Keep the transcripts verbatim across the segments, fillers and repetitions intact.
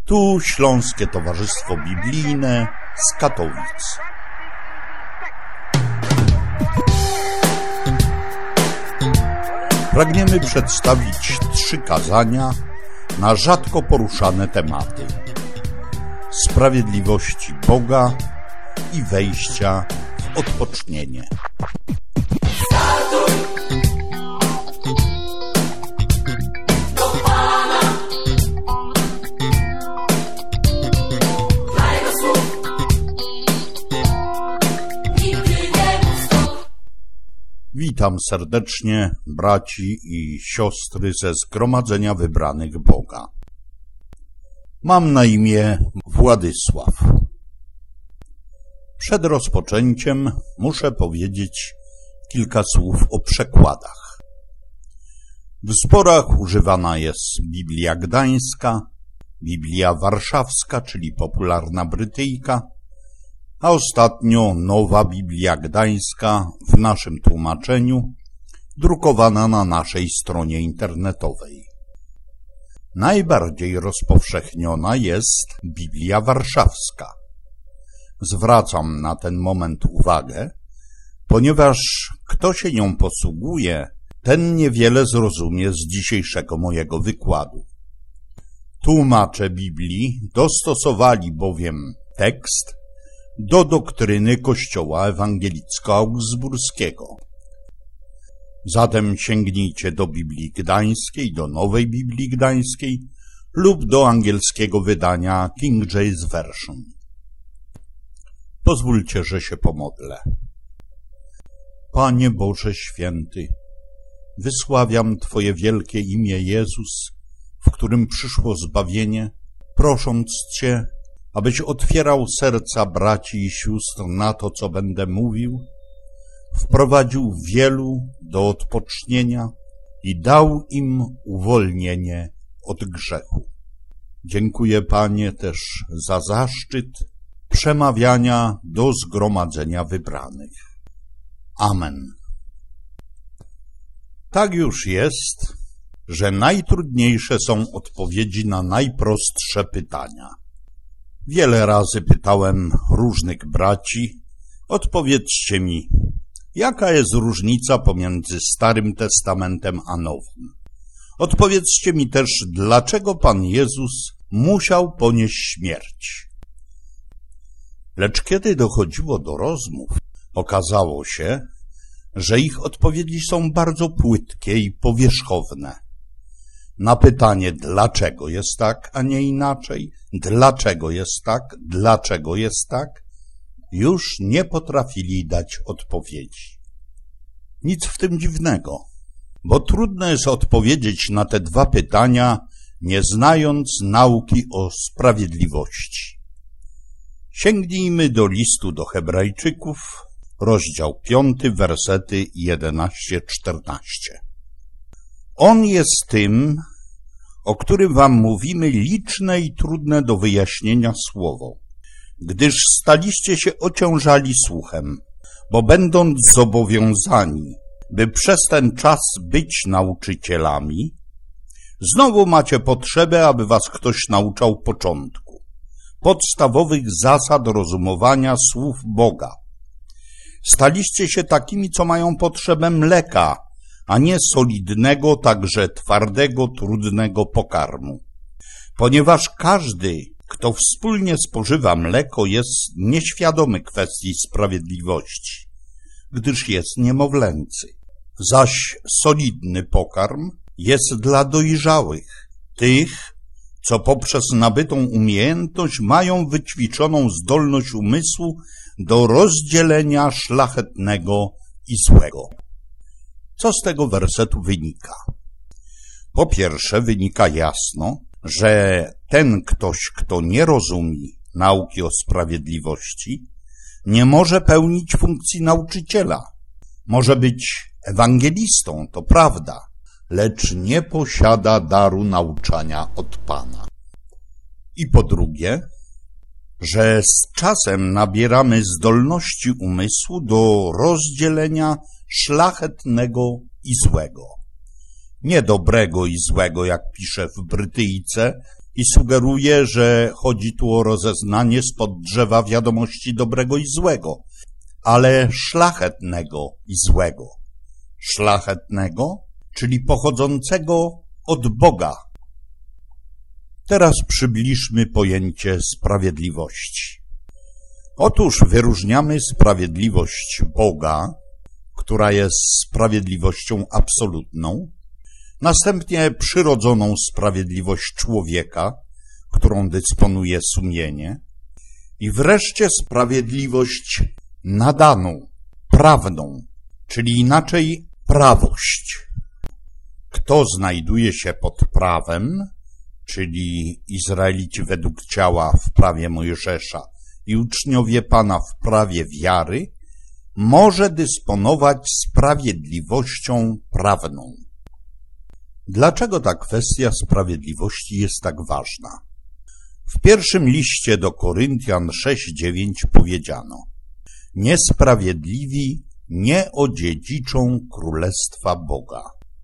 Tu Śląskie Towarzystwo Biblijne z Katowic. Pragniemy przedstawić trzy kazania na rzadko poruszane tematy: sprawiedliwości Boga i wejścia w odpocznienie. Witam serdecznie braci i siostry ze Zgromadzenia Wybranych Boga. Mam na imię Władysław. Przed rozpoczęciem muszę powiedzieć kilka słów o przekładach. W zborach używana jest Biblia Gdańska, Biblia Warszawska, czyli popularna brytyjka, a ostatnio Nowa Biblia Gdańska w naszym tłumaczeniu, drukowana na naszej stronie internetowej. Najbardziej rozpowszechniona jest Biblia Warszawska. Zwracam na ten moment uwagę, ponieważ kto się nią posługuje, ten niewiele zrozumie z dzisiejszego mojego wykładu. Tłumacze Biblii dostosowali bowiem tekst do doktryny Kościoła Ewangelicko-Augsburskiego. Zatem sięgnijcie do Biblii Gdańskiej, do Nowej Biblii Gdańskiej lub do angielskiego wydania King James Version. Pozwólcie, że się pomodlę. Panie Boże Święty, wysławiam Twoje wielkie imię Jezus, w którym przyszło zbawienie, prosząc Cię, abyś otwierał serca braci i sióstr na to, co będę mówił, wprowadził wielu do odpocznienia i dał im uwolnienie od grzechu. Dziękuję, Panie, też za zaszczyt przemawiania do Zgromadzenia Wybranych. Amen. Tak już jest, że najtrudniejsze są odpowiedzi na najprostsze pytania. Wiele razy pytałem różnych braci, odpowiedzcie mi, jaka jest różnica pomiędzy Starym Testamentem a Nowym? Odpowiedzcie mi też, dlaczego Pan Jezus musiał ponieść śmierć? Lecz kiedy dochodziło do rozmów, okazało się, że ich odpowiedzi są bardzo płytkie i powierzchowne. Na pytanie, dlaczego jest tak, a nie inaczej, dlaczego jest tak, dlaczego jest tak, już nie potrafili dać odpowiedzi. Nic w tym dziwnego, bo trudno jest odpowiedzieć na te dwa pytania, nie znając nauki o sprawiedliwości. Sięgnijmy do listu do Hebrajczyków, rozdział piąty, wersety jedenaście czternaście. On jest tym, o którym wam mówimy, liczne i trudne do wyjaśnienia słowo, gdyż staliście się ociążali słuchem, bo będąc zobowiązani, by przez ten czas być nauczycielami, znowu macie potrzebę, aby was ktoś nauczał początku, podstawowych zasad rozumowania słów Boga. Staliście się takimi, co mają potrzebę mleka, a nie solidnego, także twardego, trudnego pokarmu. Ponieważ każdy, kto wspólnie spożywa mleko, jest nieświadomy kwestii sprawiedliwości, gdyż jest niemowlęcy. Zaś solidny pokarm jest dla dojrzałych, tych, co poprzez nabytą umiejętność mają wyćwiczoną zdolność umysłu do rozdzielenia szlachetnego i złego. Co z tego wersetu wynika? Po pierwsze, wynika jasno, że ten ktoś, kto nie rozumie nauki o sprawiedliwości, nie może pełnić funkcji nauczyciela. Może być ewangelistą, to prawda, lecz nie posiada daru nauczania od Pana. I po drugie, że z czasem nabieramy zdolności umysłu do rozdzielenia szlachetnego i złego. Nie dobrego i złego, jak pisze w Brytyjce, i sugeruje, że chodzi tu o rozeznanie spod drzewa wiadomości dobrego i złego, ale szlachetnego i złego. Szlachetnego, czyli pochodzącego od Boga. Teraz przybliżmy pojęcie sprawiedliwości. Otóż wyróżniamy sprawiedliwość Boga, która jest sprawiedliwością absolutną, następnie przyrodzoną sprawiedliwość człowieka, którą dysponuje sumienie, i wreszcie sprawiedliwość nadaną, prawną, czyli inaczej prawość. Kto znajduje się pod prawem, czyli Izraelici według ciała w prawie Mojżesza i uczniowie Pana w prawie wiary, może dysponować sprawiedliwością prawną. Dlaczego ta kwestia sprawiedliwości jest tak ważna? W pierwszym liście do Koryntian sześć dziewięć powiedziano: niesprawiedliwi nie odziedziczą królestwa Boga.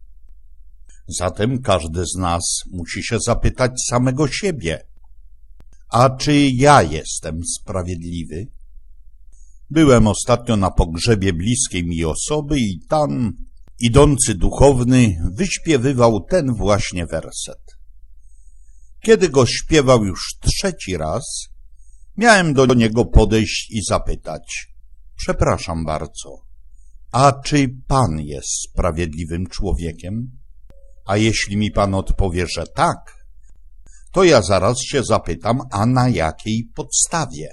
Zatem każdy z nas musi się zapytać samego siebie: a czy ja jestem sprawiedliwy? Byłem ostatnio na pogrzebie bliskiej mi osoby i tam idący duchowny wyśpiewywał ten właśnie werset. Kiedy go śpiewał już trzeci raz, miałem do niego podejść i zapytać: przepraszam bardzo, a czy Pan jest sprawiedliwym człowiekiem? A jeśli mi Pan odpowie, że tak, to ja zaraz się zapytam, a na jakiej podstawie?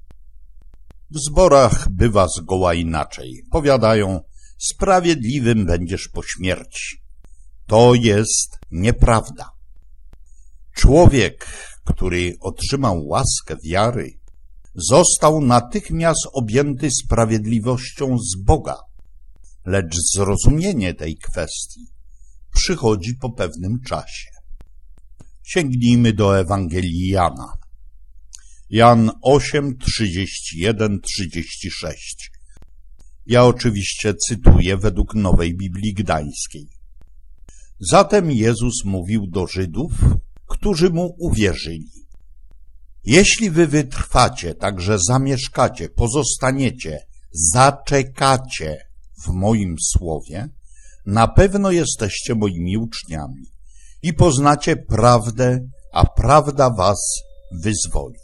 W zborach bywa zgoła inaczej. Powiadają: sprawiedliwym będziesz po śmierci. To jest nieprawda. Człowiek, który otrzymał łaskę wiary, został natychmiast objęty sprawiedliwością z Boga. Lecz zrozumienie tej kwestii przychodzi po pewnym czasie. Sięgnijmy do Ewangelii Jana. Jan osiem, trzydzieści jeden, trzydzieści sześć. Ja oczywiście cytuję według Nowej Biblii Gdańskiej. Zatem Jezus mówił do Żydów, którzy mu uwierzyli: jeśli wy wytrwacie, także zamieszkacie, pozostaniecie, zaczekacie w moim słowie, na pewno jesteście moimi uczniami i poznacie prawdę, a prawda was wyzwoli.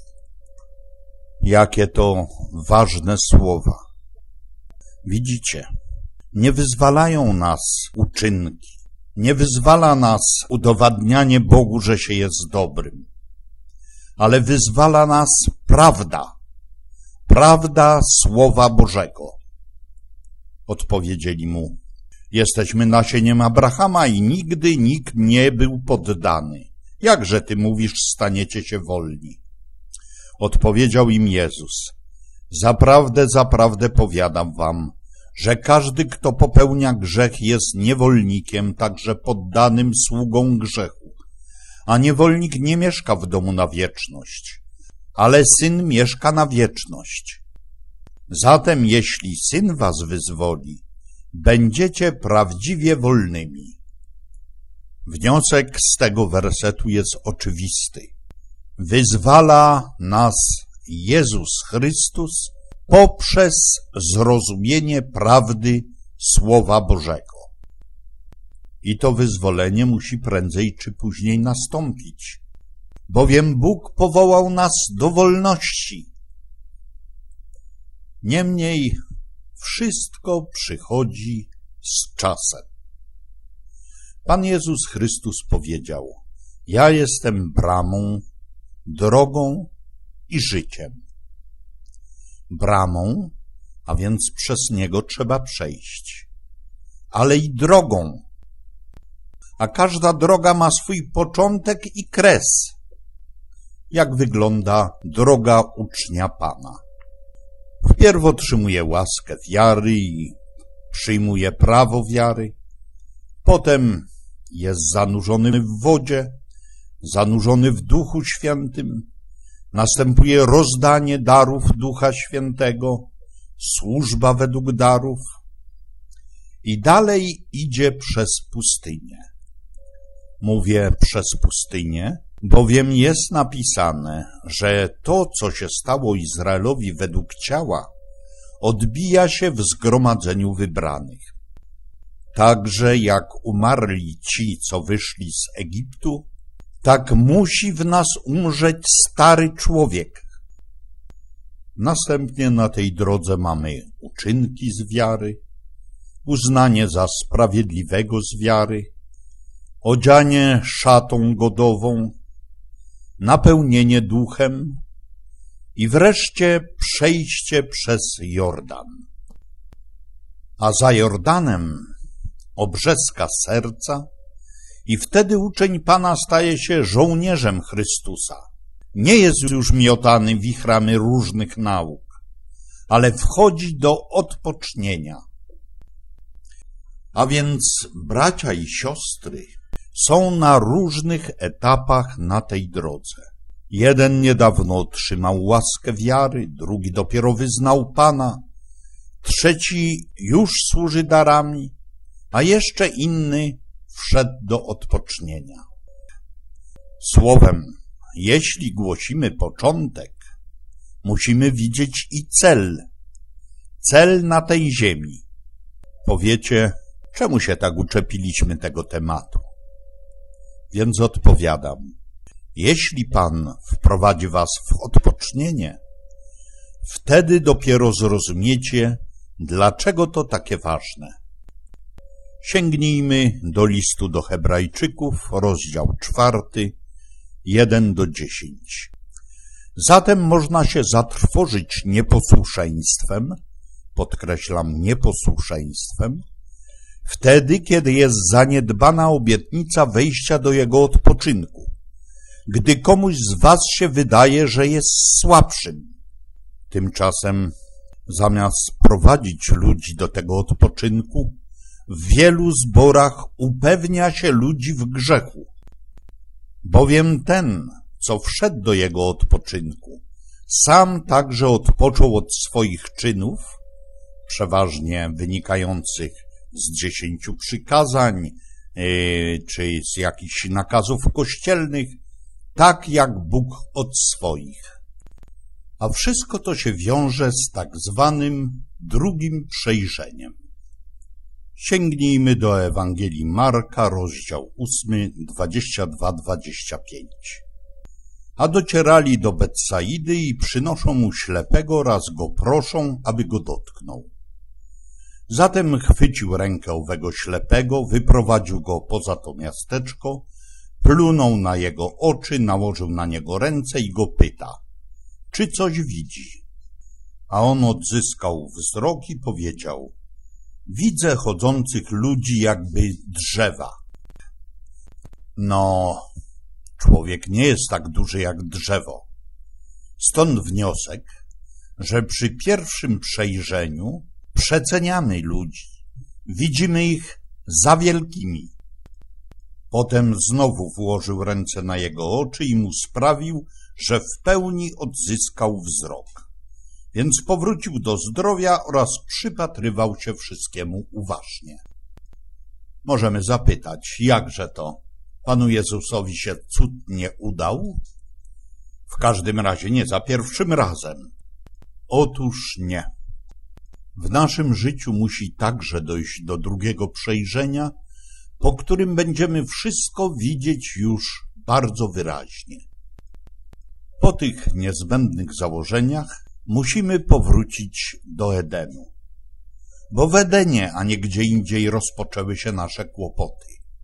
Jakie to ważne słowa. Widzicie, nie wyzwalają nas uczynki, nie wyzwala nas udowadnianie Bogu, że się jest dobrym, ale wyzwala nas prawda, prawda Słowa Bożego. Odpowiedzieli mu: jesteśmy nasieniem Abrahama i nigdy nikt nie był poddany. Jakże ty mówisz, staniecie się wolni? Odpowiedział im Jezus: zaprawdę, zaprawdę powiadam wam, że każdy, kto popełnia grzech, jest niewolnikiem, także poddanym sługą grzechu. A niewolnik nie mieszka w domu na wieczność, ale Syn mieszka na wieczność. Zatem jeśli Syn was wyzwoli, będziecie prawdziwie wolnymi. Wniosek z tego wersetu jest oczywisty. Wyzwala nas Jezus Chrystus poprzez zrozumienie prawdy Słowa Bożego. I to wyzwolenie musi prędzej czy później nastąpić, bowiem Bóg powołał nas do wolności. Niemniej wszystko przychodzi z czasem. Pan Jezus Chrystus powiedział: ja jestem bramą, drogą i życiem. Bramą, a więc przez niego trzeba przejść, ale i drogą. A każda droga ma swój początek i kres. Jak wygląda droga ucznia Pana? Wpierw otrzymuje łaskę wiary i przyjmuje prawo wiary. Potem jest zanurzony w wodzie, zanurzony w Duchu Świętym. Następuje rozdanie darów Ducha Świętego, służba według darów i dalej idzie przez pustynię. Mówię przez pustynię, Bowiem jest napisane, że to, co się stało Izraelowi według ciała, odbija się w zgromadzeniu wybranych. Także jak umarli ci, co wyszli z Egiptu, tak musi w nas umrzeć stary człowiek. Następnie na tej drodze mamy uczynki z wiary, uznanie za sprawiedliwego z wiary, odzianie szatą godową, napełnienie duchem i wreszcie przejście przez Jordan. A za Jordanem obrzeska serca i wtedy uczeń Pana staje się żołnierzem Chrystusa. Nie jest już miotany wichrami różnych nauk, ale wchodzi do odpocznienia. A więc bracia i siostry są na różnych etapach na tej drodze. Jeden niedawno otrzymał łaskę wiary, drugi dopiero wyznał Pana, trzeci już służy darami, a jeszcze inny wszedł do odpocznienia. Słowem, jeśli głosimy początek, musimy widzieć i cel, cel na tej ziemi. Powiecie, czemu się tak uczepiliśmy tego tematu? Więc odpowiadam, jeśli Pan wprowadzi was w odpocznienie, wtedy dopiero zrozumiecie, dlaczego to takie ważne. Sięgnijmy do listu do Hebrajczyków, rozdział czwarty, jeden do dziesięć. Zatem można się zatrwożyć nieposłuszeństwem, podkreślam nieposłuszeństwem, wtedy, kiedy jest zaniedbana obietnica wejścia do jego odpoczynku, gdy komuś z was się wydaje, że jest słabszym. Tymczasem, zamiast prowadzić ludzi do tego odpoczynku, w wielu zborach upewnia się ludzi w grzechu. Bowiem ten, co wszedł do jego odpoczynku, sam także odpoczął od swoich czynów, przeważnie wynikających z dziesięciu przykazań, yy, czy z jakichś nakazów kościelnych, tak jak Bóg od swoich. A wszystko to się wiąże z tak zwanym drugim przejrzeniem. Sięgnijmy do Ewangelii Marka, rozdział ósmy, dwadzieścia dwa do dwudziestu pięciu. A docierali do Betsaidy i przynoszą mu ślepego oraz go proszą, aby go dotknął. Zatem chwycił rękę owego ślepego, wyprowadził go poza to miasteczko, plunął na jego oczy, nałożył na niego ręce i go pyta, czy coś widzi? A on odzyskał wzrok i powiedział, widzę chodzących ludzi jakby drzewa. No, człowiek nie jest tak duży jak drzewo. Stąd wniosek, że przy pierwszym przejrzeniu przeceniamy ludzi, widzimy ich za wielkimi. Potem znowu włożył ręce na jego oczy i mu sprawił, że w pełni odzyskał wzrok. Więc powrócił do zdrowia oraz przypatrywał się wszystkiemu uważnie. Możemy zapytać, jakże to Panu Jezusowi się cud nie udał? W każdym razie nie za pierwszym razem. Otóż nie. W naszym życiu musi także dojść do drugiego przejrzenia, po którym będziemy wszystko widzieć już bardzo wyraźnie. Po tych niezbędnych założeniach musimy powrócić do Edenu, bo w Edenie, a nie gdzie indziej rozpoczęły się nasze kłopoty.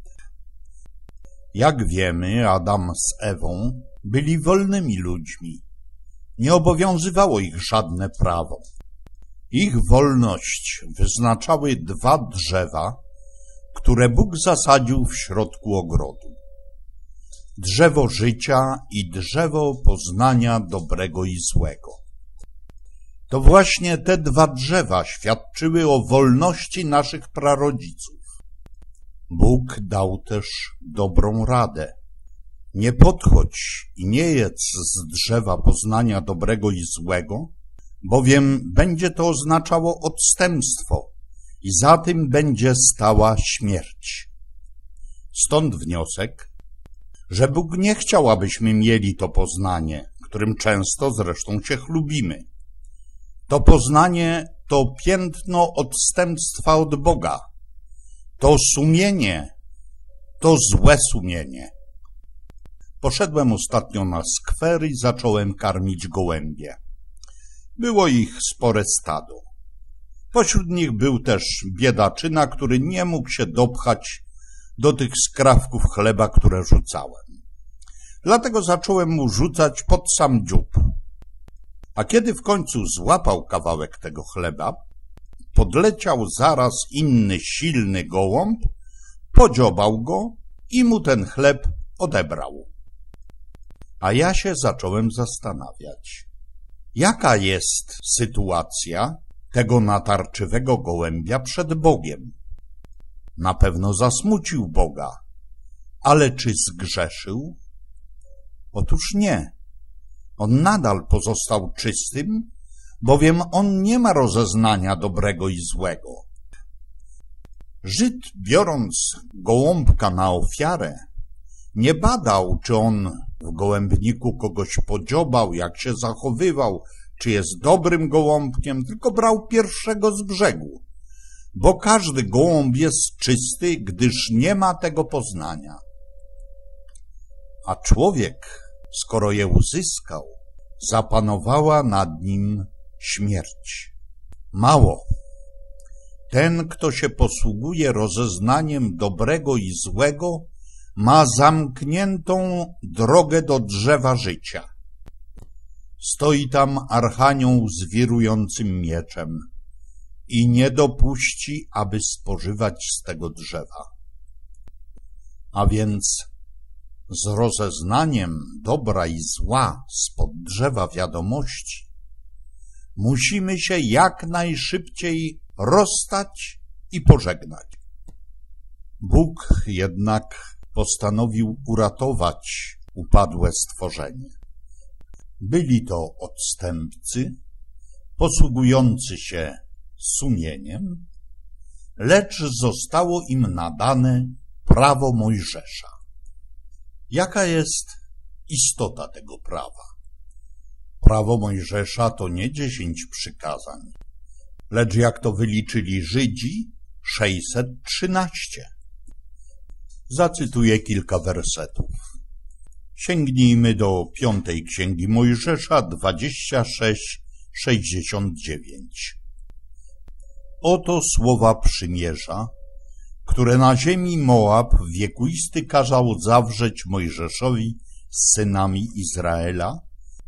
Jak wiemy, Adam z Ewą byli wolnymi ludźmi. Nie obowiązywało ich żadne prawo. Ich wolność wyznaczały dwa drzewa, które Bóg zasadził w środku ogrodu. Drzewo życia i drzewo poznania dobrego i złego. To właśnie te dwa drzewa świadczyły o wolności naszych prarodziców. Bóg dał też dobrą radę. Nie podchodź i nie jedz z drzewa poznania dobrego i złego, bowiem będzie to oznaczało odstępstwo i za tym będzie stała śmierć. Stąd wniosek, że Bóg nie chciał, abyśmy mieli to poznanie, którym często zresztą się chlubimy. To poznanie to piętno odstępstwa od Boga. To sumienie, to złe sumienie. Poszedłem ostatnio na skwer i zacząłem karmić gołębie. Było ich spore stado. Pośród nich był też biedaczyna, który nie mógł się dopchać do tych skrawków chleba, które rzucałem. Dlatego zacząłem mu rzucać pod sam dziób. A kiedy w końcu złapał kawałek tego chleba, podleciał zaraz inny silny gołąb, podziobał go i mu ten chleb odebrał. A ja się zacząłem zastanawiać, jaka jest sytuacja tego natarczywego gołębia przed Bogiem. Na pewno zasmucił Boga, ale czy zgrzeszył? Otóż nie. On nadal pozostał czystym, bowiem on nie ma rozeznania dobrego i złego. Żyd, biorąc gołąbka na ofiarę, nie badał, czy on w gołębniku kogoś podziobał, jak się zachowywał, czy jest dobrym gołąbkiem, tylko brał pierwszego z brzegu, bo każdy gołąb jest czysty, gdyż nie ma tego poznania. A człowiek, skoro je uzyskał, zapanowała nad nim śmierć. Mało. Ten, kto się posługuje rozeznaniem dobrego i złego, ma zamkniętą drogę do drzewa życia. Stoi tam archanioł z wirującym mieczem i nie dopuści, aby spożywać z tego drzewa. A więc z rozeznaniem dobra i zła spod drzewa wiadomości musimy się jak najszybciej rozstać i pożegnać. Bóg jednak postanowił uratować upadłe stworzenie. Byli to odstępcy, posługujący się sumieniem, lecz zostało im nadane prawo Mojżesza. Jaka jest istota tego prawa? Prawo Mojżesza to nie dziesięć przykazań, lecz jak to wyliczyli Żydzi, sześćset trzynaście. Zacytuję kilka wersetów. Sięgnijmy do piątej Księgi Mojżesza, dwadzieścia sześć, sześćdziesiąt dziewięć. Oto słowa przymierza, które na ziemi Moab wiekuisty kazał zawrzeć Mojżeszowi z synami Izraela,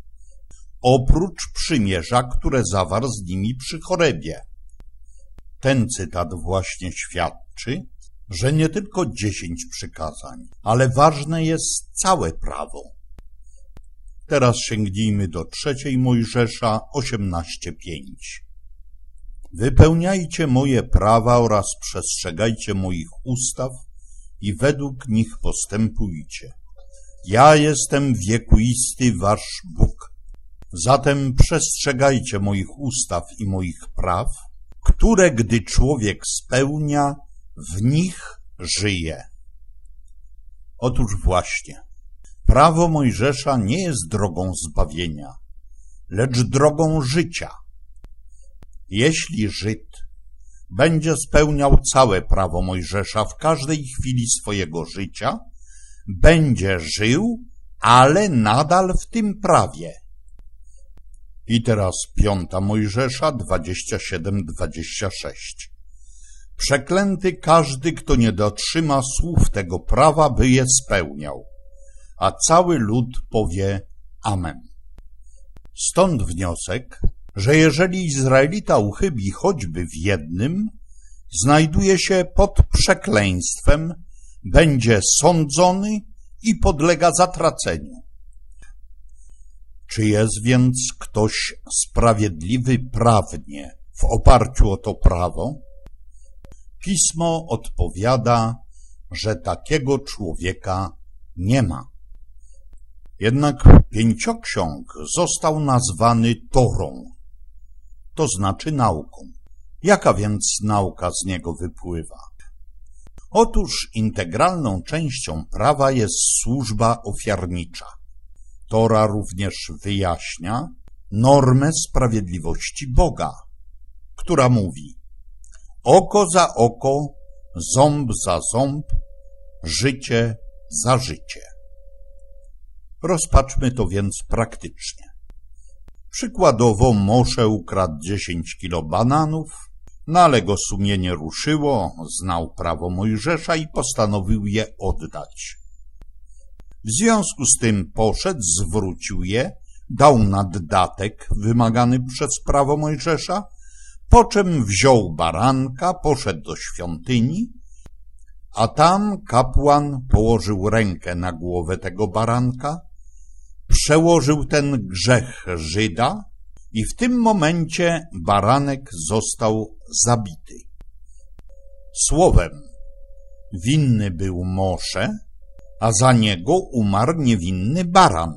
oprócz przymierza, które zawarł z nimi przy Chorebie. Ten cytat właśnie świadczy, że nie tylko dziesięć przykazań, ale ważne jest całe prawo. Teraz sięgnijmy do trzeciej Mojżesza osiemnaście pięć. Wypełniajcie moje prawa oraz przestrzegajcie moich ustaw i według nich postępujcie. Ja jestem wiekuisty wasz Bóg. Zatem przestrzegajcie moich ustaw i moich praw, które gdy człowiek spełnia, w nich żyje. Otóż właśnie, prawo Mojżesza nie jest drogą zbawienia, lecz drogą życia. Jeśli Żyd będzie spełniał całe prawo Mojżesza w każdej chwili swojego życia, będzie żył, ale nadal w tym prawie. I teraz piąta Mojżesza dwadzieścia siedem dwadzieścia sześć. Przeklęty każdy, kto nie dotrzyma słów tego prawa, by je spełniał, a cały lud powie Amen. Stąd wniosek, że jeżeli Izraelita uchybi choćby w jednym, znajduje się pod przekleństwem, będzie sądzony i podlega zatraceniu. Czy jest więc ktoś sprawiedliwy prawnie w oparciu o to prawo? Pismo odpowiada, że takiego człowieka nie ma. Jednak pięcioksiąg został nazwany Torą, to znaczy nauką. Jaka więc nauka z niego wypływa? Otóż integralną częścią prawa jest służba ofiarnicza. Tora również wyjaśnia normę sprawiedliwości Boga, która mówi: oko za oko, ząb za ząb, życie za życie. Rozpatrzmy to więc praktycznie. Przykładowo Mosze ukradł dziesięć kilo bananów, no ale go sumienie ruszyło, znał prawo Mojżesza i postanowił je oddać. W związku z tym poszedł, zwrócił je, dał naddatek wymagany przez prawo Mojżesza, po czym wziął baranka, poszedł do świątyni, a tam kapłan położył rękę na głowę tego baranka, przełożył ten grzech Żyda i w tym momencie baranek został zabity. Słowem, winny był Mosze, a za niego umarł niewinny baran.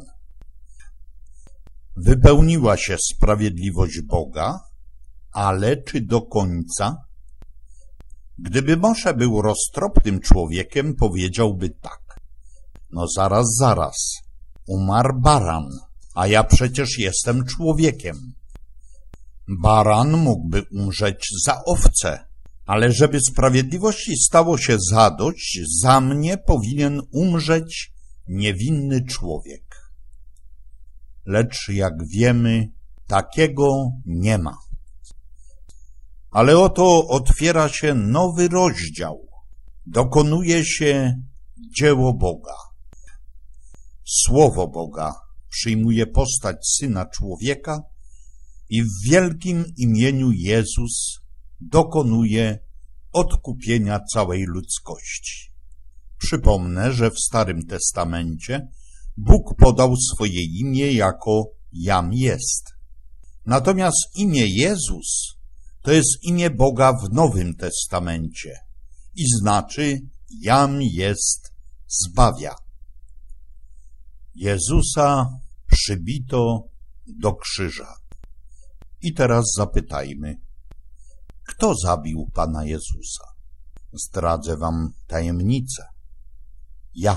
Wypełniła się sprawiedliwość Boga, ale czy do końca? Gdyby Mosze był roztropnym człowiekiem, powiedziałby tak: no zaraz, zaraz, umarł baran, a ja przecież jestem człowiekiem. Baran mógłby umrzeć za owcę, ale żeby sprawiedliwości stało się zadość, za mnie powinien umrzeć niewinny człowiek. Lecz jak wiemy, takiego nie ma. Ale oto otwiera się nowy rozdział. Dokonuje się dzieło Boga. Słowo Boga przyjmuje postać Syna Człowieka i w wielkim imieniu Jezus dokonuje odkupienia całej ludzkości. Przypomnę, że w Starym Testamencie Bóg podał swoje imię jako Jam jest. Natomiast imię Jezus to jest imię Boga w Nowym Testamencie i znaczy Jam jest zbawia. Jezusa przybito do krzyża. I teraz zapytajmy, kto zabił Pana Jezusa? Zdradzę wam tajemnicę. Ja.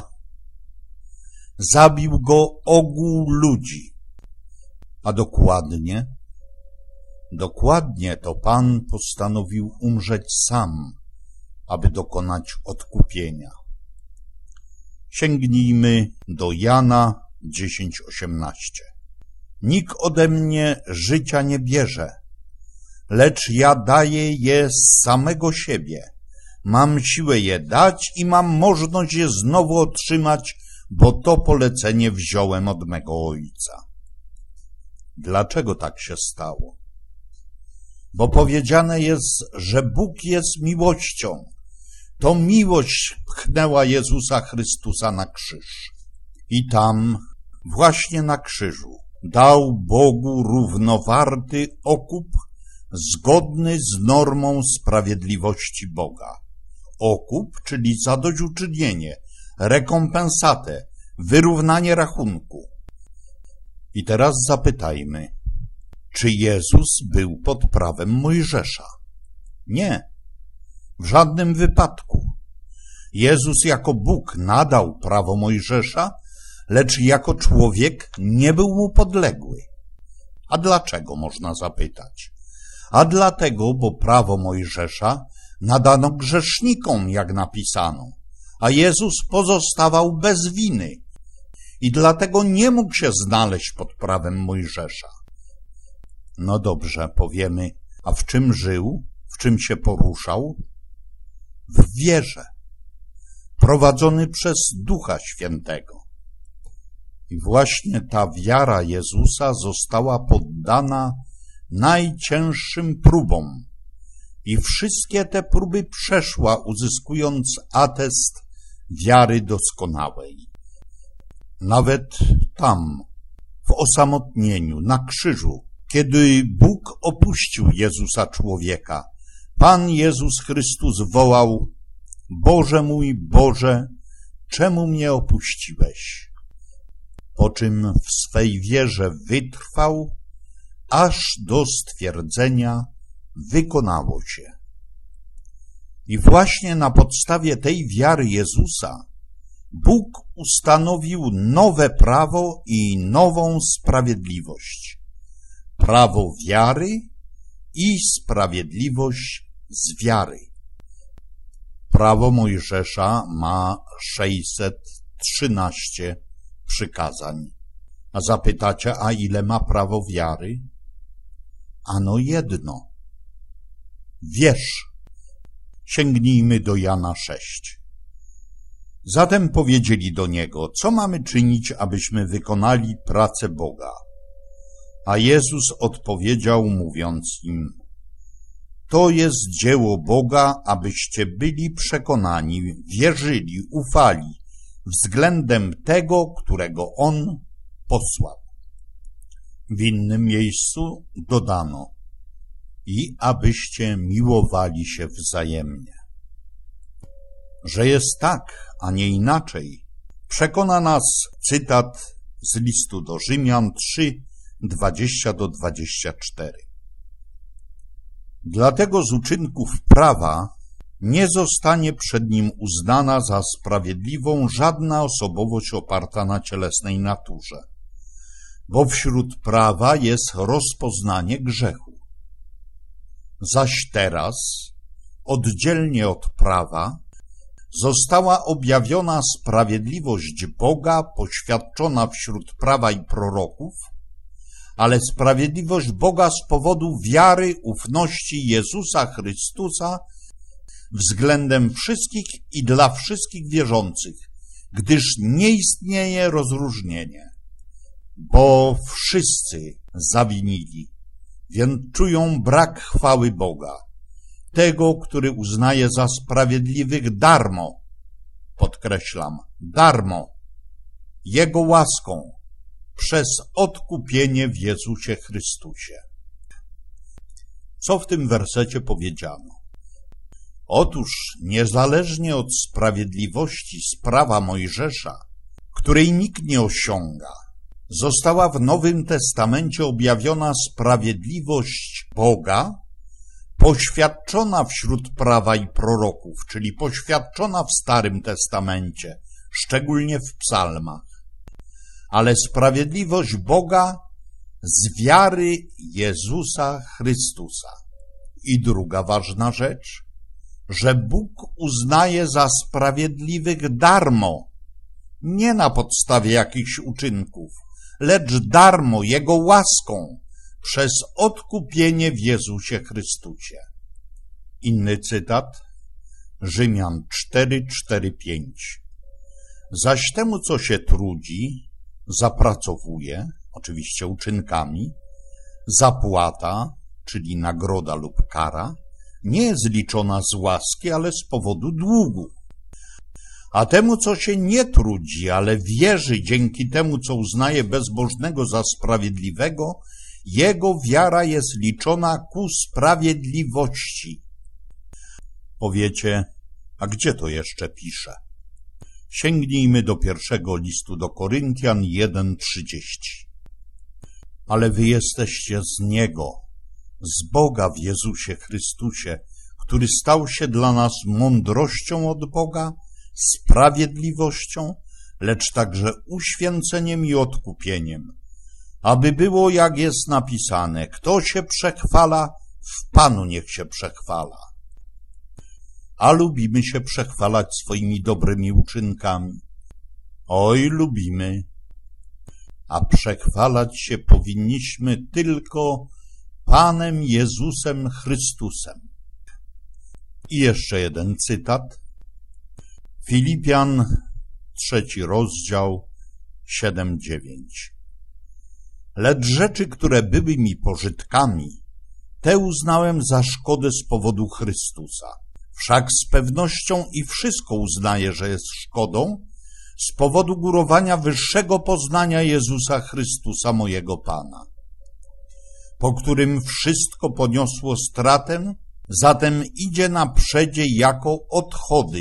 Zabił go ogół ludzi. A dokładnie, dokładnie to Pan postanowił umrzeć sam, aby dokonać odkupienia. Sięgnijmy do Jana dziesięć osiemnaście. Nikt ode mnie życia nie bierze, lecz ja daję je z samego siebie. Mam siłę je dać i mam możliwość je znowu otrzymać, bo to polecenie wziąłem od mego Ojca. Dlaczego tak się stało? Bo powiedziane jest, że Bóg jest miłością. To miłość pchnęła Jezusa Chrystusa na krzyż. I tam, właśnie na krzyżu, dał Bogu równowarty okup zgodny z normą sprawiedliwości Boga. Okup, czyli zadośćuczynienie, rekompensatę, wyrównanie rachunku. I teraz zapytajmy, czy Jezus był pod prawem Mojżesza? Nie, w żadnym wypadku. Jezus jako Bóg nadał prawo Mojżesza, lecz jako człowiek nie był mu podległy. A dlaczego, można zapytać? A dlatego, bo prawo Mojżesza nadano grzesznikom, jak napisano, a Jezus pozostawał bez winy i dlatego nie mógł się znaleźć pod prawem Mojżesza. No dobrze, powiemy, a w czym żył, w czym się poruszał? W wierze, prowadzony przez Ducha Świętego. I właśnie ta wiara Jezusa została poddana najcięższym próbom i wszystkie te próby przeszła, uzyskując atest wiary doskonałej. Nawet tam, w osamotnieniu, na krzyżu, kiedy Bóg opuścił Jezusa człowieka, Pan Jezus Chrystus wołał: Boże mój, Boże, czemu mnie opuściłeś? Po czym w swej wierze wytrwał, aż do stwierdzenia wykonało się. I właśnie na podstawie tej wiary Jezusa Bóg ustanowił nowe prawo i nową sprawiedliwość. Prawo wiary i sprawiedliwość z wiary. Prawo Mojżesza ma sześćset trzynaście przykazań. A zapytacie, a ile ma prawo wiary? Ano jedno. Wierz. Sięgnijmy do Jana sześć. Zatem powiedzieli do niego, co mamy czynić, abyśmy wykonali pracę Boga? A Jezus odpowiedział, mówiąc im, to jest dzieło Boga, abyście byli przekonani, wierzyli, ufali względem tego, którego On posłał. W innym miejscu dodano, i abyście miłowali się wzajemnie. Że jest tak, a nie inaczej, przekona nas cytat z listu do Rzymian trzy, dwadzieścia do dwudziestu czterech. Dlatego z uczynków prawa nie zostanie przed nim uznana za sprawiedliwą żadna osobowość oparta na cielesnej naturze, bo wśród prawa jest rozpoznanie grzechu. Zaś teraz, oddzielnie od prawa, została objawiona sprawiedliwość Boga poświadczona wśród prawa i proroków, ale sprawiedliwość Boga z powodu wiary, ufności Jezusa Chrystusa względem wszystkich i dla wszystkich wierzących, gdyż nie istnieje rozróżnienie, bo wszyscy zawinili, więc czują brak chwały Boga, tego, który uznaje za sprawiedliwych darmo, podkreślam, darmo, Jego łaską, przez odkupienie w Jezusie Chrystusie. Co w tym wersecie powiedziano? Otóż niezależnie od sprawiedliwości z prawa Mojżesza, której nikt nie osiąga, została w Nowym Testamencie objawiona sprawiedliwość Boga, poświadczona wśród prawa i proroków, czyli poświadczona w Starym Testamencie, szczególnie w psalmach, ale sprawiedliwość Boga z wiary Jezusa Chrystusa. I druga ważna rzecz, że Bóg uznaje za sprawiedliwych darmo, nie na podstawie jakichś uczynków, lecz darmo Jego łaską przez odkupienie w Jezusie Chrystusie. Inny cytat, Rzymian cztery, cztery, pięć. Zaś temu, co się trudzi, zapracowuje, oczywiście uczynkami, zapłata, czyli nagroda lub kara, nie jest liczona z łaski, ale z powodu długu. A temu, co się nie trudzi, ale wierzy dzięki temu, co uznaje bezbożnego za sprawiedliwego, jego wiara jest liczona ku sprawiedliwości. Powiecie, a gdzie to jeszcze pisze? Sięgnijmy do pierwszego listu do Koryntian jeden, trzydzieści. Ale wy jesteście z Niego, z Boga w Jezusie Chrystusie, który stał się dla nas mądrością od Boga, sprawiedliwością, lecz także uświęceniem i odkupieniem, aby było, jak jest napisane, kto się przechwala, w Panu niech się przechwala. A lubimy się przechwalać swoimi dobrymi uczynkami. Oj, lubimy. A przechwalać się powinniśmy tylko Panem Jezusem Chrystusem. I jeszcze jeden cytat. Filipian, trzeci rozdział, siedem, dziewięć. Lecz rzeczy, które były mi pożytkami, te uznałem za szkodę z powodu Chrystusa. Wszak z pewnością i wszystko uznaję, że jest szkodą, z powodu górowania wyższego poznania Jezusa Chrystusa, mojego Pana, po którym wszystko poniosło stratę, zatem idzie naprzedzie jako odchody.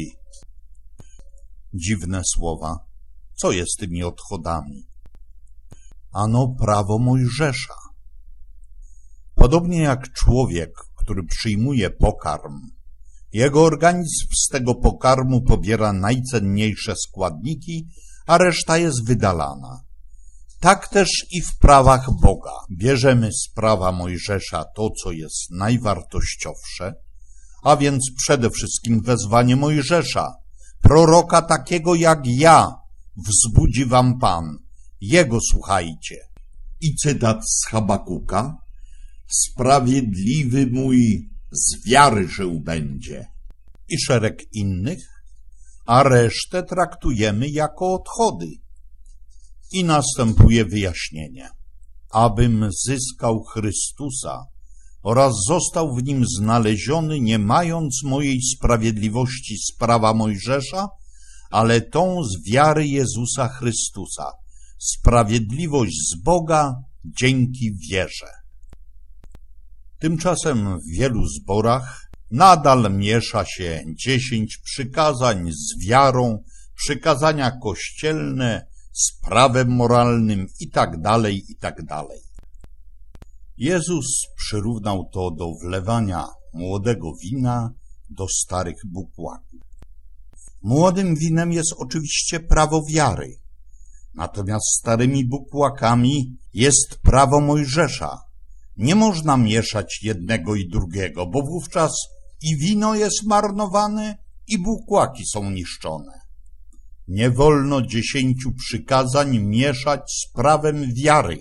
Dziwne słowa. Co jest tymi odchodami? Ano prawo Mojżesza. Podobnie jak człowiek, który przyjmuje pokarm, Jego organizm z tego pokarmu pobiera najcenniejsze składniki, a reszta jest wydalana. Tak też i w prawach Boga. Bierzemy z prawa Mojżesza to, co jest najwartościowsze, a więc przede wszystkim wezwanie Mojżesza, proroka takiego jak ja, wzbudzi wam Pan, jego słuchajcie. I cytat z Habakuka: sprawiedliwy mój z wiary żył będzie. I szereg innych, a resztę traktujemy jako odchody. I następuje wyjaśnienie. Abym zyskał Chrystusa oraz został w nim znaleziony, nie mając mojej sprawiedliwości z prawa Mojżesza, ale tą z wiary Jezusa Chrystusa, sprawiedliwość z Boga dzięki wierze. Tymczasem w wielu zborach nadal miesza się dziesięć przykazań z wiarą, przykazania kościelne z prawem moralnym i tak dalej, i tak dalej. Jezus przyrównał to do wlewania młodego wina do starych bukłaków. Młodym winem jest oczywiście prawo wiary, natomiast starymi bukłakami jest prawo Mojżesza. Nie można mieszać jednego i drugiego, bo wówczas i wino jest marnowane, i bukłaki są niszczone. Nie wolno dziesięciu przykazań mieszać z prawem wiary.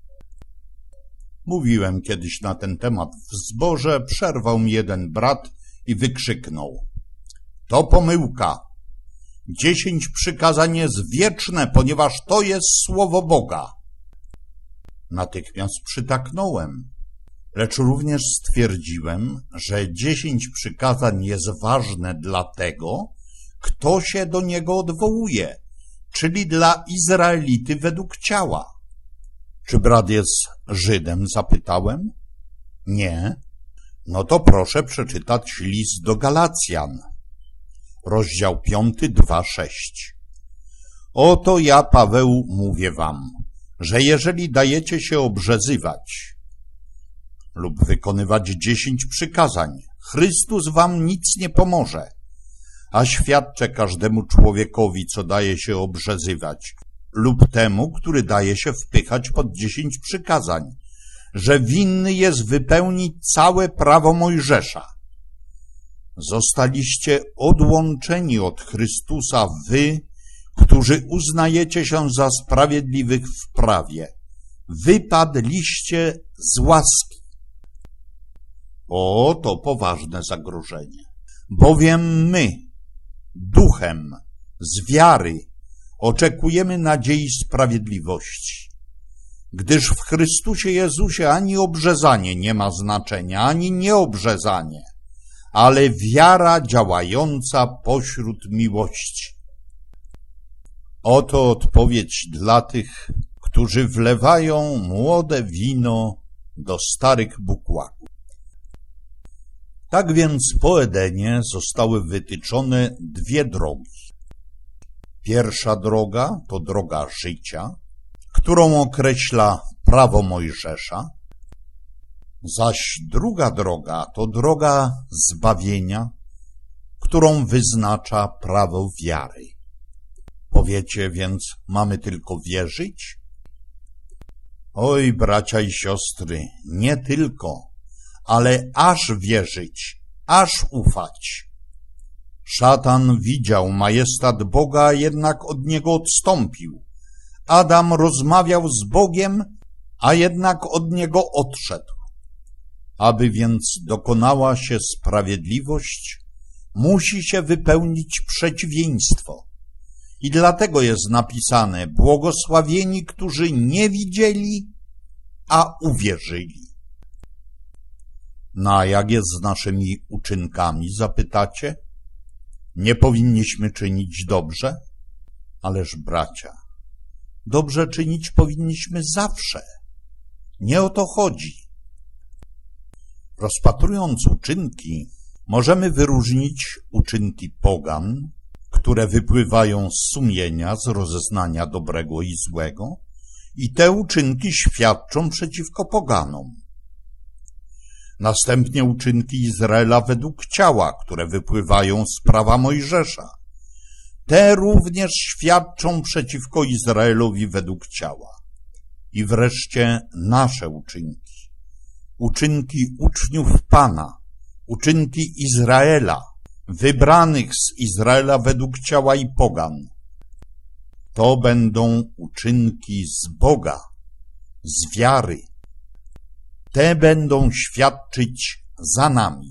Mówiłem kiedyś na ten temat w zborze, przerwał mi jeden brat i wykrzyknął: to pomyłka. Dziesięć przykazań jest wieczne, ponieważ to jest słowo Boga. Natychmiast przytaknąłem, lecz również stwierdziłem, że dziesięć przykazań jest ważne dla tego, kto się do niego odwołuje, czyli dla Izraelity według ciała. Czy brat jest Żydem? Zapytałem. Nie. No to proszę przeczytać list do Galacjan, rozdział piąty, dwa, sześć. Oto ja, Paweł, mówię wam, że jeżeli dajecie się obrzezywać lub wykonywać dziesięć przykazań, Chrystus wam nic nie pomoże, a świadczę każdemu człowiekowi, co daje się obrzezywać, lub temu, który daje się wpychać pod dziesięć przykazań, że winny jest wypełnić całe prawo Mojżesza. Zostaliście odłączeni od Chrystusa wy, którzy uznajecie się za sprawiedliwych w prawie. Wypadliście z łaski. O, to poważne zagrożenie. Bowiem my, duchem, z wiary, oczekujemy nadziei sprawiedliwości. Gdyż w Chrystusie Jezusie ani obrzezanie nie ma znaczenia, ani nieobrzezanie, ale wiara działająca pośród miłości. Oto odpowiedź dla tych, którzy wlewają młode wino do starych bukłaków. Tak więc po Edenie zostały wytyczone dwie drogi. Pierwsza droga to droga życia, którą określa prawo Mojżesza, zaś druga droga to droga zbawienia, którą wyznacza prawo wiary. Powiecie więc, mamy tylko wierzyć? Oj, bracia i siostry, nie tylko, ale aż wierzyć, aż ufać. Szatan widział majestat Boga, a jednak od niego odstąpił. Adam rozmawiał z Bogiem, a jednak od niego odszedł. Aby więc dokonała się sprawiedliwość, musi się wypełnić przeciwieństwo. I dlatego jest napisane: błogosławieni, którzy nie widzieli, a uwierzyli. No a jak jest z naszymi uczynkami, zapytacie? Nie powinniśmy czynić dobrze? Ależ bracia, dobrze czynić powinniśmy zawsze. Nie o to chodzi. Rozpatrując uczynki, możemy wyróżnić uczynki pogan, które wypływają z sumienia, z rozeznania dobrego i złego, i te uczynki świadczą przeciwko poganom. Następnie uczynki Izraela według ciała, które wypływają z prawa Mojżesza. Te również świadczą przeciwko Izraelowi według ciała. I wreszcie nasze uczynki. Uczynki uczniów Pana, uczynki Izraela, wybranych z Izraela według ciała i pogan. To będą uczynki z Boga, z wiary. Te będą świadczyć za nami.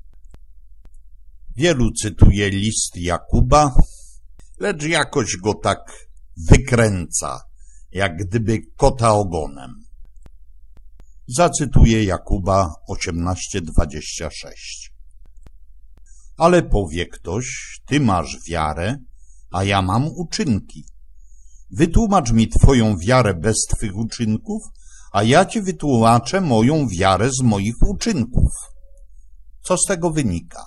Wielu cytuje list Jakuba, lecz jakoś go tak wykręca, jak gdyby kota ogonem. Zacytuję Jakuba osiemnaście dwadzieścia sześć. Ale powie ktoś, ty masz wiarę, a ja mam uczynki. Wytłumacz mi twoją wiarę bez twych uczynków, a ja ci wytłumaczę moją wiarę z moich uczynków. Co z tego wynika?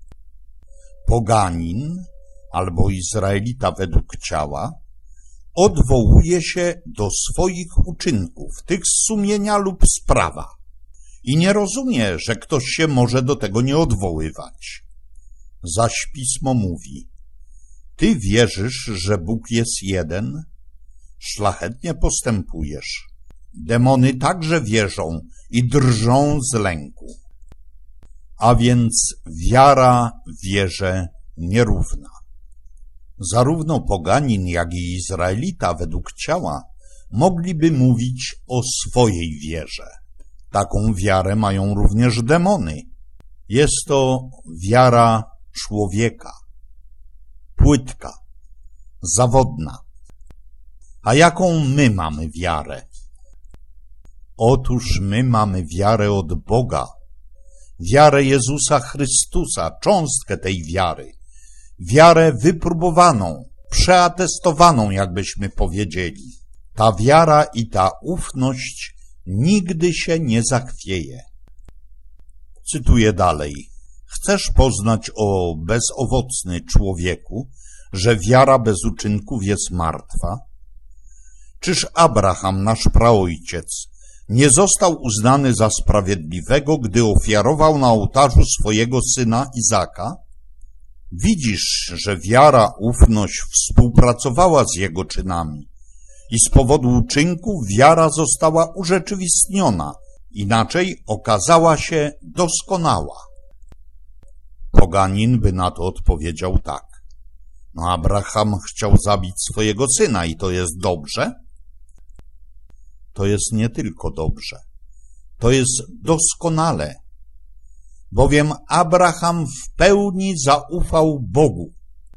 Poganin albo Izraelita według ciała odwołuje się do swoich uczynków, tych z sumienia lub z prawa i nie rozumie, że ktoś się może do tego nie odwoływać. Zaś Pismo mówi, ty wierzysz, że Bóg jest jeden? Szlachetnie postępujesz. Demony także wierzą i drżą z lęku. A więc wiara wierze nierówna. Zarówno poganin, jak i Izraelita według ciała mogliby mówić o swojej wierze. Taką wiarę mają również demony. Jest to wiara człowieka, płytka, zawodna. A jaką my mamy wiarę? Otóż my mamy wiarę od Boga, wiarę Jezusa Chrystusa, cząstkę tej wiary, wiarę wypróbowaną, przeatestowaną, jakbyśmy powiedzieli. Ta wiara i ta ufność nigdy się nie zachwieje. Cytuję dalej. Chcesz poznać, o bezowocny człowieku, że wiara bez uczynków jest martwa? Czyż Abraham, nasz praojciec, nie został uznany za sprawiedliwego, gdy ofiarował na ołtarzu swojego syna Izaka? Widzisz, że wiara, ufność współpracowała z jego czynami i z powodu uczynków wiara została urzeczywistniona, inaczej okazała się doskonała. Poganin by na to odpowiedział tak. No Abraham chciał zabić swojego syna i to jest dobrze? To jest nie tylko dobrze, to jest doskonale, bowiem Abraham w pełni zaufał Bogu.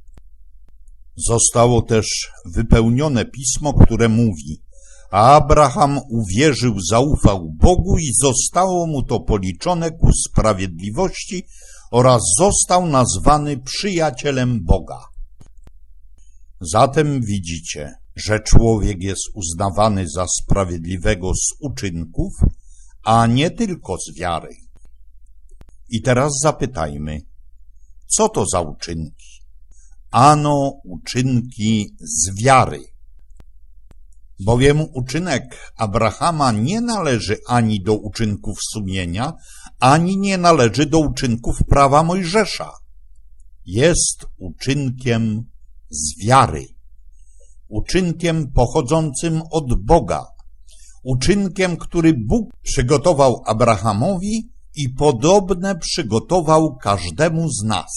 Zostało też wypełnione pismo, które mówi, a Abraham uwierzył, zaufał Bogu i zostało mu to policzone ku sprawiedliwości oraz został nazwany przyjacielem Boga. Zatem widzicie, że człowiek jest uznawany za sprawiedliwego z uczynków, a nie tylko z wiary. I teraz zapytajmy, co to za uczynki? Ano uczynki z wiary. Bowiem uczynek Abrahama nie należy ani do uczynków sumienia, ani nie należy do uczynków prawa Mojżesza. Jest uczynkiem z wiary. Uczynkiem pochodzącym od Boga, uczynkiem, który Bóg przygotował Abrahamowi i podobne przygotował każdemu z nas.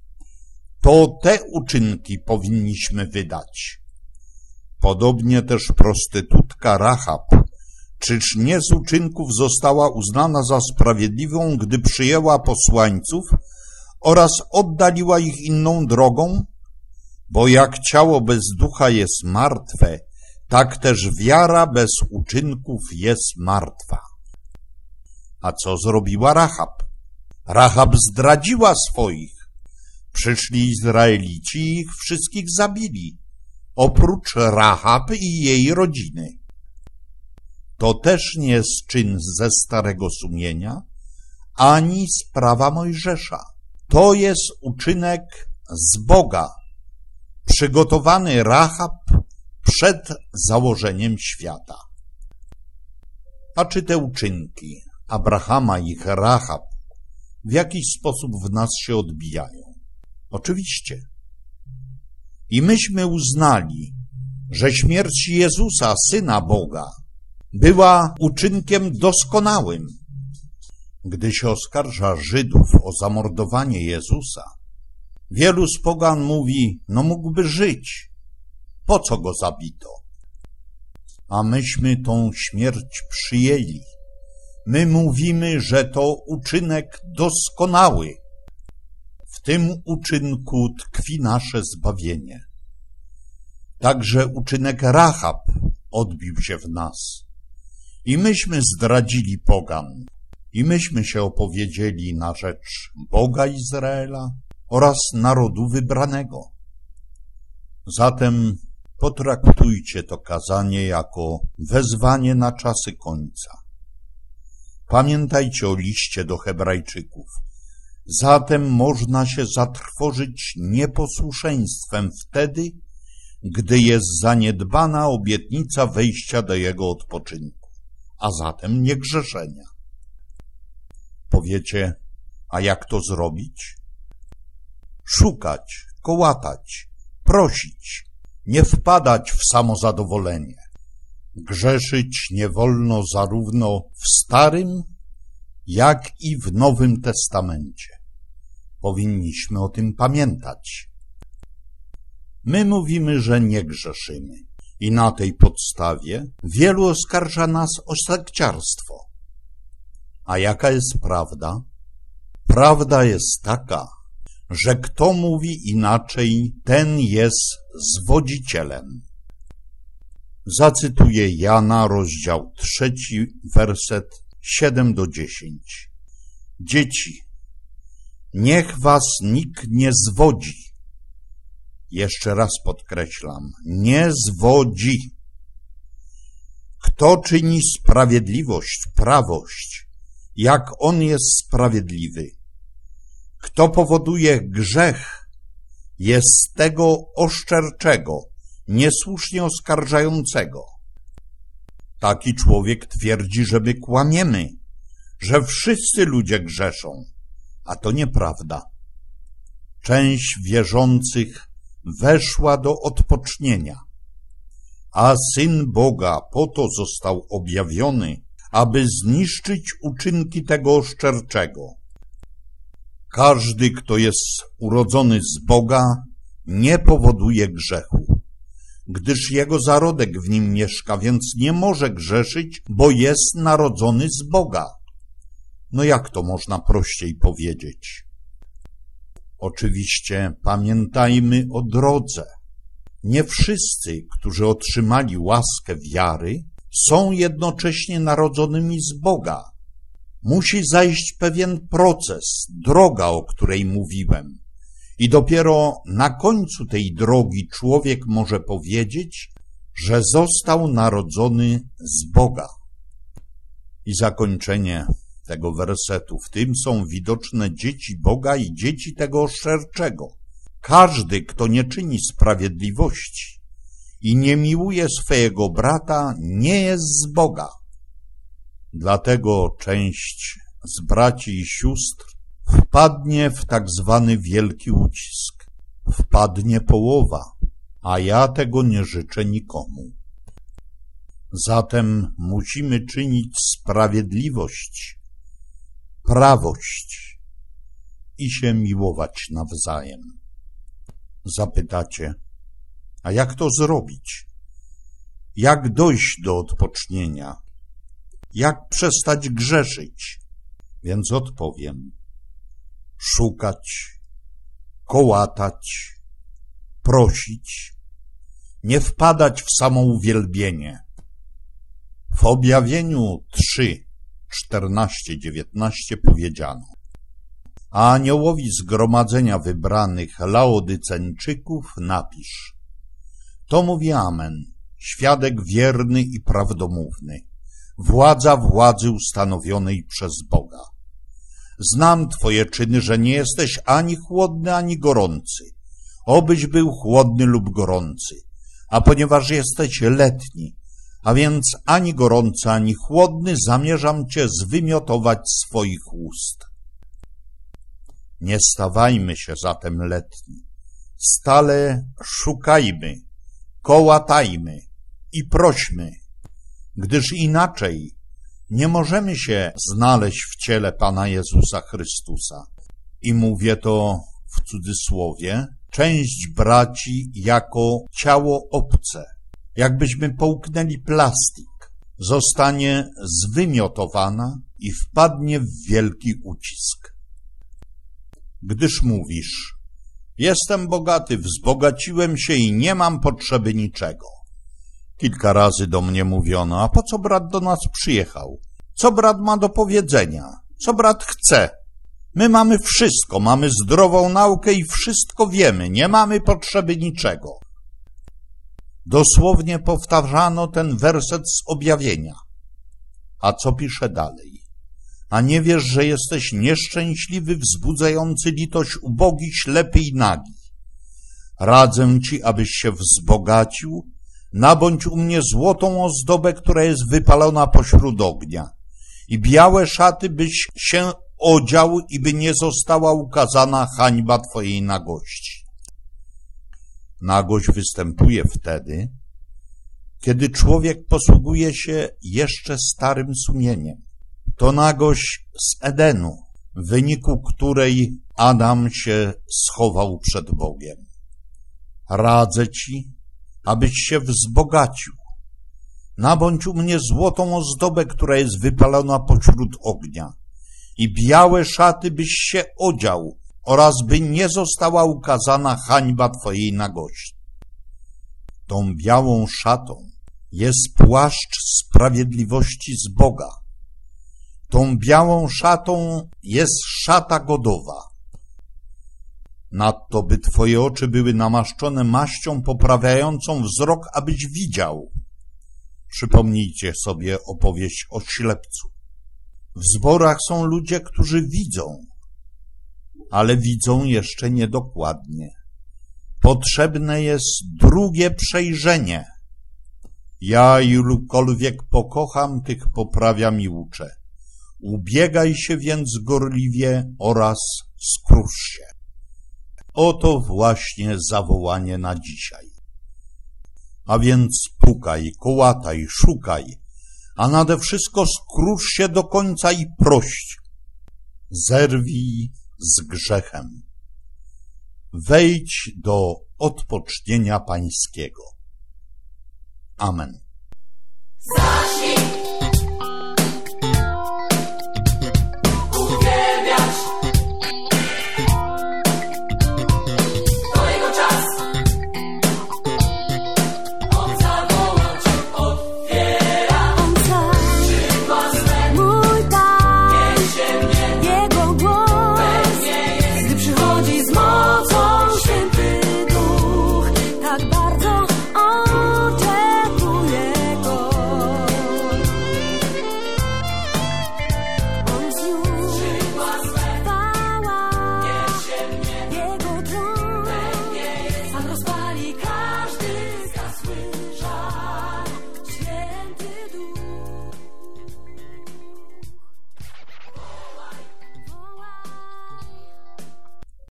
To te uczynki powinniśmy wydać. Podobnie też prostytutka Rahab, czyż nie z uczynków została uznana za sprawiedliwą, gdy przyjęła posłańców oraz oddaliła ich inną drogą? Bo jak ciało bez ducha jest martwe, tak też wiara bez uczynków jest martwa. A co zrobiła Rahab? Rahab zdradziła swoich. Przyszli Izraelici i ich wszystkich zabili, oprócz Rahab i jej rodziny. To też nie jest czyn ze starego sumienia, ani z prawa Mojżesza. To jest uczynek z Boga, przygotowany Rahab przed założeniem świata. A czy te uczynki, Abrahama i Rahab w jakiś sposób w nas się odbijają? Oczywiście. I myśmy uznali, że śmierć Jezusa, Syna Boga, była uczynkiem doskonałym. Gdy się oskarża Żydów o zamordowanie Jezusa, wielu z pogan mówi, no mógłby żyć, po co go zabito? A myśmy tą śmierć przyjęli. My mówimy, że to uczynek doskonały. W tym uczynku tkwi nasze zbawienie. Także uczynek Rahab odbił się w nas. I myśmy zdradzili pogan. I myśmy się opowiedzieli na rzecz Boga Izraela oraz narodu wybranego. Zatem potraktujcie to kazanie jako wezwanie na czasy końca. Pamiętajcie o liście do Hebrajczyków. Zatem można się zatrwożyć nieposłuszeństwem wtedy, gdy jest zaniedbana obietnica wejścia do jego odpoczynku, a zatem niegrzeszenia. Powiecie, a jak to zrobić? Szukać, kołatać, prosić, nie wpadać w samozadowolenie. Grzeszyć nie wolno zarówno w Starym, jak i w Nowym Testamencie. Powinniśmy o tym pamiętać. My mówimy, że nie grzeszymy i na tej podstawie wielu oskarża nas o sekciarstwo. A jaka jest prawda? Prawda jest taka, że kto mówi inaczej, ten jest zwodzicielem. Zacytuję Jana, rozdział trzeci, werset siedem do dziesięć. Dzieci, niech was nikt nie zwodzi. Jeszcze raz podkreślam, nie zwodzi. Kto czyni sprawiedliwość, prawość, jak on jest sprawiedliwy? Kto powoduje grzech, jest z tego oszczerczego, niesłusznie oskarżającego. Taki człowiek twierdzi, że my kłamiemy, że wszyscy ludzie grzeszą, a to nieprawda. Część wierzących weszła do odpocznienia, a Syn Boga po to został objawiony, aby zniszczyć uczynki tego oszczerczego. Każdy, kto jest urodzony z Boga, nie powoduje grzechu, gdyż jego zarodek w nim mieszka, więc nie może grzeszyć, bo jest narodzony z Boga. No jak to można prościej powiedzieć? Oczywiście pamiętajmy o drodze. Nie wszyscy, którzy otrzymali łaskę wiary, są jednocześnie narodzonymi z Boga. Musi zajść pewien proces, droga, o której mówiłem. I dopiero na końcu tej drogi człowiek może powiedzieć, że został narodzony z Boga. I zakończenie tego wersetu. W tym są widoczne dzieci Boga i dzieci tego oszczerczego. Każdy, kto nie czyni sprawiedliwości i nie miłuje swojego brata, nie jest z Boga. Dlatego część z braci i sióstr wpadnie w tak zwany wielki ucisk. Wpadnie połowa, a ja tego nie życzę nikomu. Zatem musimy czynić sprawiedliwość, prawość i się miłować nawzajem. Zapytacie, a jak to zrobić? Jak dojść do odpocznienia? Jak przestać grzeszyć? Więc odpowiem. Szukać, kołatać, prosić, nie wpadać w samouwielbienie. W objawieniu trzy, czternaście, dziewiętnaście powiedziano: a aniołowi zgromadzenia wybranych Laodyceńczyków napisz: to mówi Amen, świadek wierny i prawdomówny, władza władzy ustanowionej przez Boga. Znam twoje czyny, że nie jesteś ani chłodny, ani gorący. Obyś był chłodny lub gorący. A ponieważ jesteś letni, A więc ani gorący, ani chłodny zamierzam cię zwymiotować z swoich ust. Nie stawajmy się zatem letni, stale szukajmy, kołatajmy i prośmy, gdyż inaczej nie możemy się znaleźć w ciele Pana Jezusa Chrystusa. I mówię to w cudzysłowie, część braci jako ciało obce, jakbyśmy połknęli plastik, zostanie zwymiotowana i wpadnie w wielki ucisk. Gdyż mówisz, jestem bogaty, wzbogaciłem się i nie mam potrzeby niczego. Kilka razy do mnie mówiono, a po co brat do nas przyjechał? Co brat ma do powiedzenia? Co brat chce? My mamy wszystko, mamy zdrową naukę i wszystko wiemy, nie mamy potrzeby niczego. Dosłownie powtarzano ten werset z objawienia. A co pisze dalej? A nie wiesz, że jesteś nieszczęśliwy, wzbudzający litość, ubogi, ślepy i nagi. Radzę ci, abyś się wzbogacił, nabądź u mnie złotą ozdobę, która jest wypalona pośród ognia, i białe szaty, byś się odział i by nie została ukazana hańba twojej nagości. Nagość występuje wtedy, kiedy człowiek posługuje się jeszcze starym sumieniem. To nagość z Edenu, w wyniku której Adam się schował przed Bogiem. Radzę ci, abyś się wzbogacił. Nabądź u mnie złotą ozdobę, która jest wypalona pośród ognia, i białe szaty, byś się odział, oraz by nie została ukazana hańba twojej nagości. Tą białą szatą jest płaszcz sprawiedliwości z Boga. Tą białą szatą jest szata godowa. Nadto, by twoje oczy były namaszczone maścią poprawiającą wzrok, abyś widział. Przypomnijcie sobie opowieść o ślepcu. W zborach są ludzie, którzy widzą, ale widzą jeszcze niedokładnie. Potrzebne jest drugie przejrzenie. Ja ilukolwiek pokocham, tych poprawiam i uczę. Ubiegaj się więc gorliwie oraz skrusz się. Oto właśnie zawołanie na dzisiaj. A więc pukaj, kołataj, szukaj, a nade wszystko skrusz się do końca i proś. Zerwij z grzechem. Wejdź do odpocznienia pańskiego. Amen.